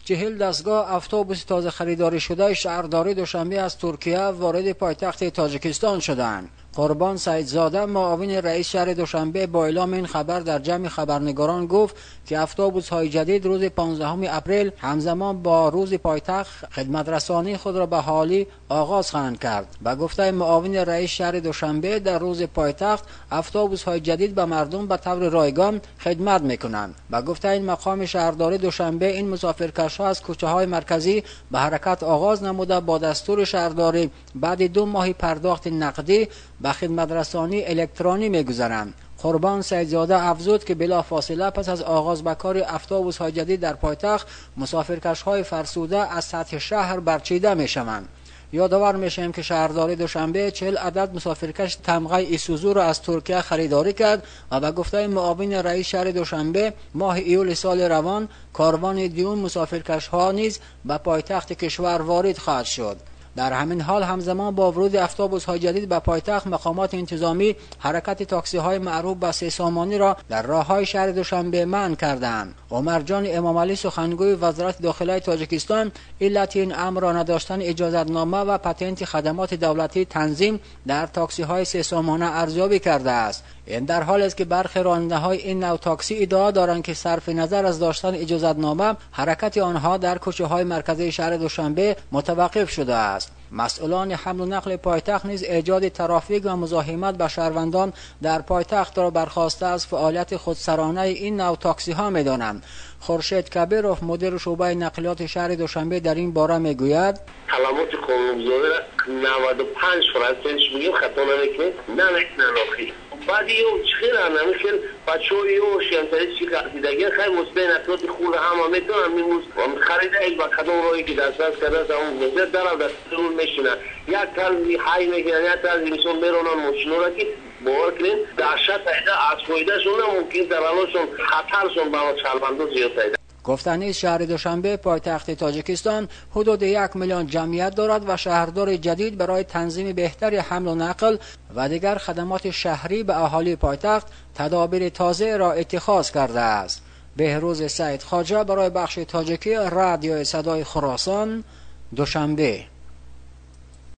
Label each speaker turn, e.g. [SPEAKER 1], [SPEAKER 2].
[SPEAKER 1] 40 دستگاه اتوبوس تازه خریداری شده شهرداری دوشنبه از ترکیه وارد پایتخت تاجیکستان شدند. قربان سیدزاده معاون رئیس شهر دوشنبه با اعلام این خبر در جمع خبرنگاران گفت که اتوبوس‌های جدید روز 15 اپریل همزمان با روز پایتخت خدمت رسانی خود را به حالی آغاز خواهند کرد. با گفته معاون رئیس شهر دوشنبه در روز پایتخت اتوبوس‌های جدید به مردم به طور رایگان خدمت می‌کنند. با گفته این مقام شهرداری دوشنبه این مسافرکش‌ها از کوچه‌های مرکزی به حرکت آغاز نموده با دستور شهرداری بعد 2 ماه پرداخت نقدی به خدمت رسانی الکترونی می‌گذرند. قربان سیدزاده افزود که بلافاصله پس از آغاز به کار اتوبوس‌های جدید در پایتخت مسافرکش‌های فرسوده از سطح شهر برچیده می‌شوند. یادآور میشیم که شهرداری دوشنبه 40 عدد مسافرکش تمغه ایسوزو را از ترکیه خریداری کرد و به گفته معاون رئیس شهر دوشنبه ماه ایول سال روان کاروان دیون مسافرکش‌ها نیز به پایتخت کشور وارد خواهد شد. در همین حال همزمان با ورود اتوبوس‌های جدید به پایتخت مقامات انتظامی حرکت تاکسی‌های معروف به 3 سامانی را در راه‌های شهر دوشنبه منع کردند. عمر جان امامعلی سخنگوی وزارت داخلی تاجیکستان علت این امر را نداشتن اجازتنامه و پتانت خدمات دولتی تنظیم در تاکسی‌های 3 سامانه ارزیابی کرده است. این در حالی است که برخی راننده‌های این نوع تاکسی ادعا دارند که صرف نظر از داشتن اجازتنامه حرکت آنها در کوچه‌های مرکزی شهر دوشنبه متوقف شده است. مسئولان حمل و نقل پایتخت نیز ایجاد ترافیک و مزاحمت به شهروندان در پایتخت را برخواسته از فعالیت خودسرانه این نوع تاکسی ها می‌دانند. خورشید کبیروف مدیر شعبه نقلیات شهر دوشنبه در این باره میگوید
[SPEAKER 2] کلمات قانونگذاری 95% میگیم خطا نمیکنه نه بعد یو چخیر نمیخیر بچه‌ها یو شیانتری چی قصیدگی خیلی مصبه نقلیات خود همه میتونن میموز و خریده ایل با کدام روی که دست کرده از اون گذر در دست رول میشینن یک کلمی های میگیرن یک تازی میسون میرونن ماشینو را که باور کنین دهشت ایده از فایده شون ممکن در حالشون خطرشون با چلبندو زیاد ایده.
[SPEAKER 1] گفتنی شهر دوشنبه پایتخت تاجیکستان حدود 1 میلیون جمعیت دارد و شهردار جدید برای تنظیم بهتری حمل و نقل و دیگر خدمات شهری به اهالی پایتخت تدابیر تازه را اتخاذ کرده است. بهروز سعید خواجه برای بخش تاجیکی رادیو صدای خراسان دوشنبه.